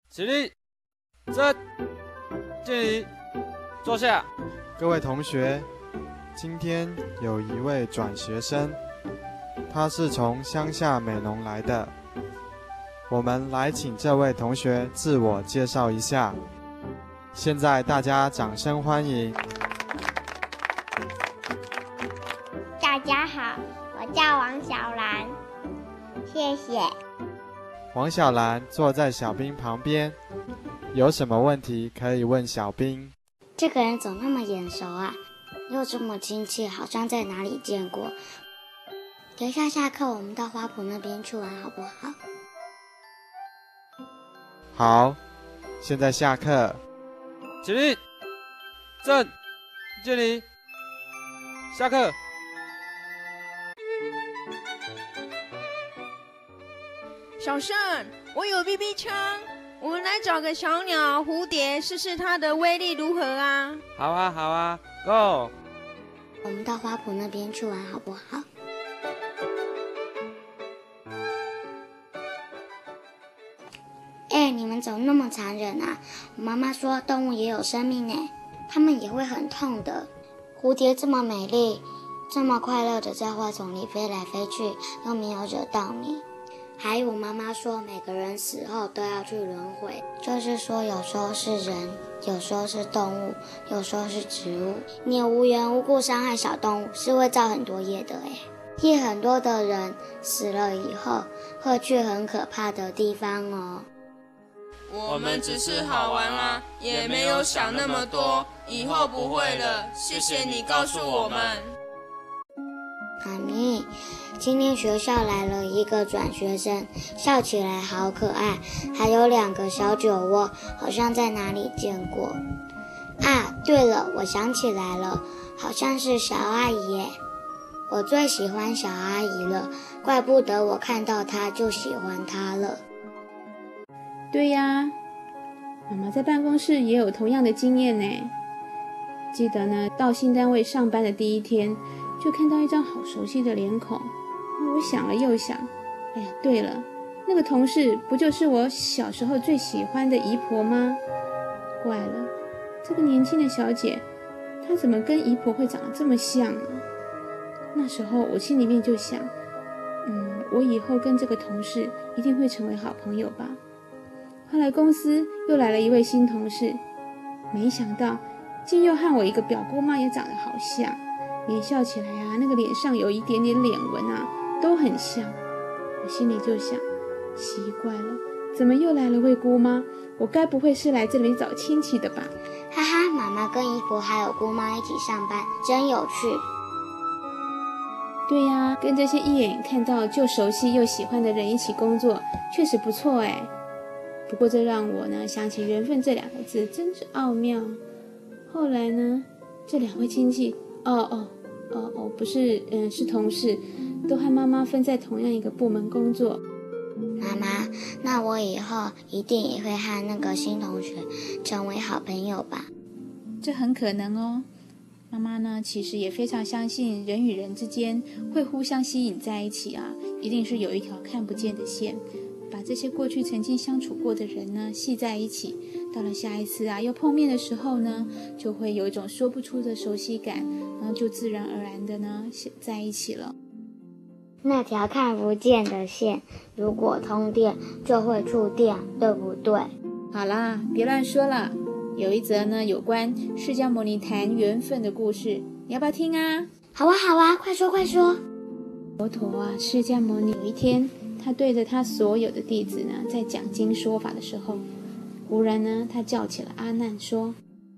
起立，正，敬礼，坐下。 各位同学，今天有一位转学生，他是从乡下美浓来的。我们来请这位同学自我介绍一下。现在大家掌声欢迎。 大家好，我叫王小兰，谢谢。 王小兰坐在小兵旁边，有什么问题可以问小兵。 这个人怎么那么眼熟啊？又这么亲切，好像在哪里见过。等一下下课，我们到花圃那边去玩好不好？ 好，现在下课。 起立，正，敬礼，下课。 小盛，我有 BB 枪，我们来找个小鸟蝴蝶试试它的威力如何啊？ 好啊，好啊 ，Go！ 我们到花圃那边去玩好不好？你们怎么那么残忍啊？我妈妈说动物也有生命呢，它们也会很痛的。蝴蝶这么美丽，这么快乐的在花丛里飞来飞去，又没有惹到你。还有我妈妈说每个人死后都要去轮回，就是说有时候是人，有时候是动物，有时候是植物。你无缘无故伤害小动物是会造很多业的业很多的人死了以后会去很可怕的地方哦。 我们只是好玩啊，也没有想那么多，以后不会了，谢谢你告诉我们。 妈咪，今天学校来了一个转学生，笑起来好可爱，还有2个小酒窝，好像在哪里见过。啊，对了，我想起来了，好像是小阿姨耶。我最喜欢小阿姨了，怪不得我看到她就喜欢她了。 对呀，妈妈在办公室也有同样的经验呢。记得呢，到新单位上班的第一天，就看到一张好熟悉的脸孔。我想了又想，哎呀，对了，那个同事不就是我小时候最喜欢的姨婆吗？怪了，这个年轻的小姐，她怎么跟姨婆会长得这么像啊？那时候我心里面就想，我以后跟这个同事一定会成为好朋友吧。后来公司又来了一位新同事，没想到竟又和我一个表姑妈也长得好像，连笑起来啊，那个脸上有一点点脸纹啊，都很像。我心里就想，奇怪了，怎么又来了位姑妈？我该不会是来这里找亲戚的吧？ 哈哈，妈妈跟姨婆还有姑妈一起上班，真有趣。 对呀，跟这些一眼看到就熟悉又喜欢的人一起工作，确实不错哎。不过这让我呢想起缘分这2个字，真是奥妙。后来呢，这2位亲戚，不是，是同事，都和妈妈分在同样一个部门工作。 妈妈，那我以后一定也会和那个新同学成为好朋友吧？ 这很可能哦。妈妈呢，其实也非常相信人与人之间会互相吸引在一起啊，一定是有一条看不见的线，把这些过去曾经相处过的人呢系在一起，到了下一次啊又碰面的时候呢，就会有一种说不出的熟悉感，然后就自然而然的呢在一起了。 那条看不见的线，如果通电就会触电，对不对？ 好啦，别乱说了。有一则呢有关释迦牟尼谈缘分的故事，你要不要听啊？ 好啊好啊，快说快说。 佛陀啊，释迦牟尼有一天，他对着他所有的弟子呢在讲经说法的时候，忽然呢他叫起了阿难说，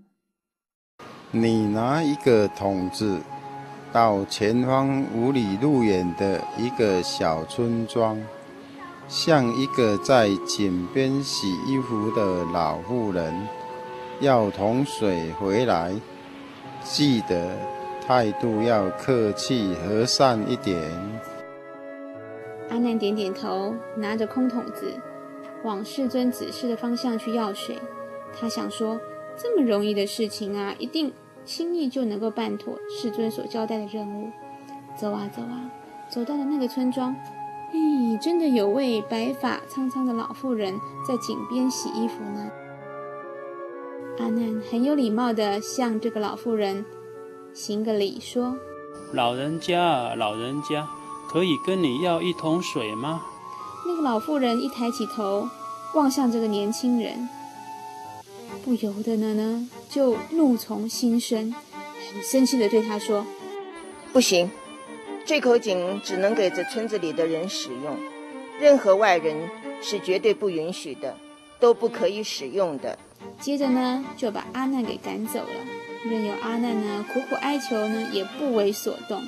你拿一个桶子到前方5里路远的一个小村庄，向一个在井边洗衣服的老妇人要桶水回来，记得态度要客气和善一点。 阿难点点头，拿着空桶子往世尊指示的方向去要水。他想说，这么容易的事情啊，一定轻易就能够办妥世尊所交代的任务。走啊走啊，走到了那个村庄， 真的有位白发苍苍的老妇人在井边洗衣服呢。阿难很有礼貌地向这个老妇人行个礼，说： 老人家啊，老人家，可以跟你要一桶水吗？ 那个老妇人一抬起头望向这个年轻人，不由得呢就怒从心生，很生气地对他说： 不行，这口井只能给这村子里的人使用，任何外人是绝对不允许的，都不可以使用的。 接着呢就把阿难给赶走了，任由阿难呢苦苦哀求呢也不为所动。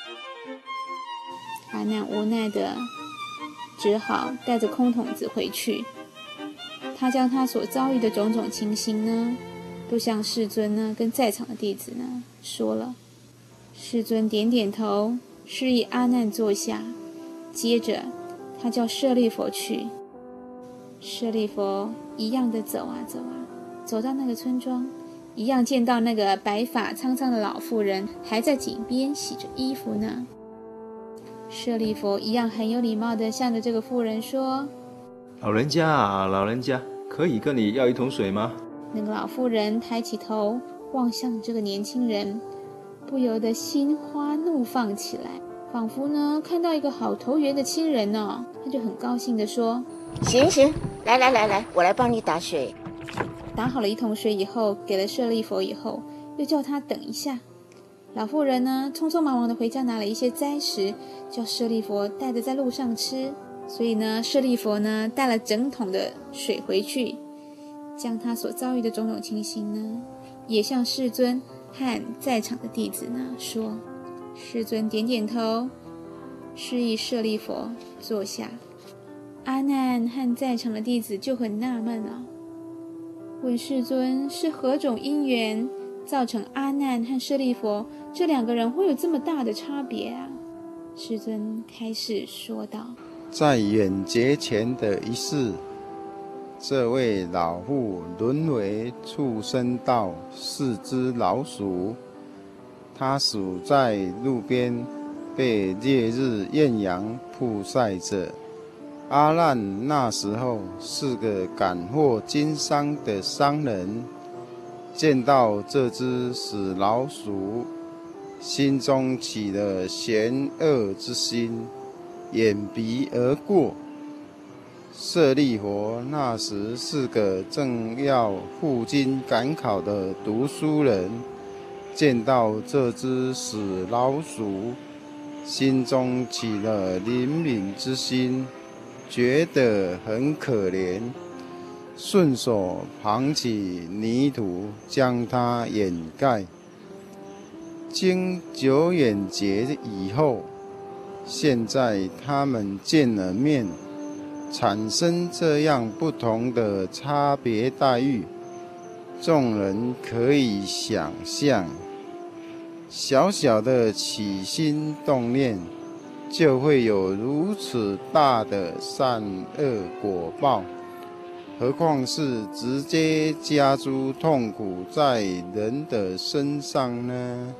阿难无奈的只好带着空桶子回去。他将他所遭遇的种种情形呢都向世尊呢跟在场的弟子呢说了。世尊点点头，示意阿难坐下，接着他叫舍利弗去。舍利弗一样的走啊走啊，走到那个村庄，一样见到那个白发苍苍的老妇人还在井边洗着衣服呢。舍利弗一样很有礼貌的向着这个妇人说： 老人家啊，老人家，可以跟你要一桶水吗？ 那个老妇人抬起头望向这个年轻人，不由得心花怒放起来，仿佛呢看到一个好投缘的亲人哦。他就很高兴地说： 行，来，我来帮你打水。 打好了一桶水以后，给了舍利弗以后，又叫他等一下。老妇人呢匆匆忙忙的回家拿了一些斋食，叫舍利弗带着在路上吃。所以呢舍利弗呢带了整桶的水回去，将他所遭遇的种种情形呢也向世尊和在场的弟子呢说。世尊点点头，示意舍利弗坐下。阿难和在场的弟子就很纳闷了，问世尊是何种因缘造成阿难和舍利弗这两个人会有这么大的差别啊？世尊开始说道： 在远劫前的一世，这位老妇沦为畜生道4只老鼠，她死在路边，被烈日艳阳曝晒着。阿难那时候是个赶货经商的商人，见到这只死老鼠，心中起了嫌恶之心，掩鼻而过。舍利弗那时是个正要赴京赶考的读书人，见到这只死老鼠，心中起了怜悯之心，觉得很可怜，顺手捧起泥土将它掩盖。经久远劫以后，现在他们见了面，产生这样不同的差别待遇，众人可以想象，小小的起心动念就会有如此大的善恶果报，何况是直接加诸痛苦在人的身上呢？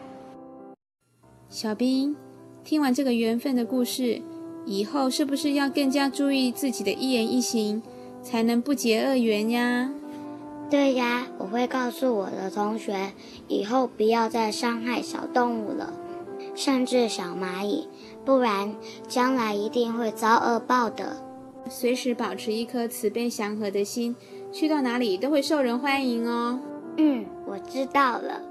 小兵，听完这个缘分的故事，以后是不是要更加注意自己的一言一行，才能不结恶缘呀？ 对呀，我会告诉我的同学，以后不要再伤害小动物了，甚至小蚂蚁，不然将来一定会遭恶报的。 随时保持一颗慈悲祥和的心，去到哪里都会受人欢迎哦。 我知道了。